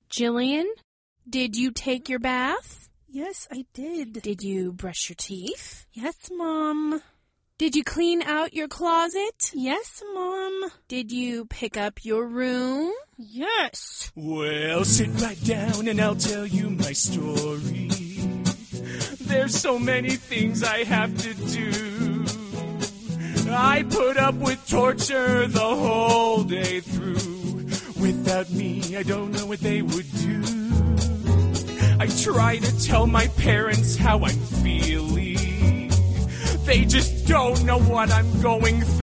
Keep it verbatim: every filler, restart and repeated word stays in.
Jillian, did you take your bath? Yes, I did. Did you brush your teeth? Yes, Mom. Did you clean out your closet? Yes, Mom. Did you pick up your room? Yes. Well, sit right down and I'll tell you my story. There's so many things I have to do. I put up with torture the whole day through. Without me, I don't know what they would do. I try to tell my parents how I'm feeling. They just don't know what I'm going through.